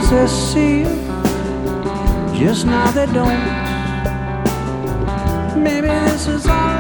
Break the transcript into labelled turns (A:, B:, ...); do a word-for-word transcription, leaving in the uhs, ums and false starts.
A: houses see you, just now they don't. Maybe this is all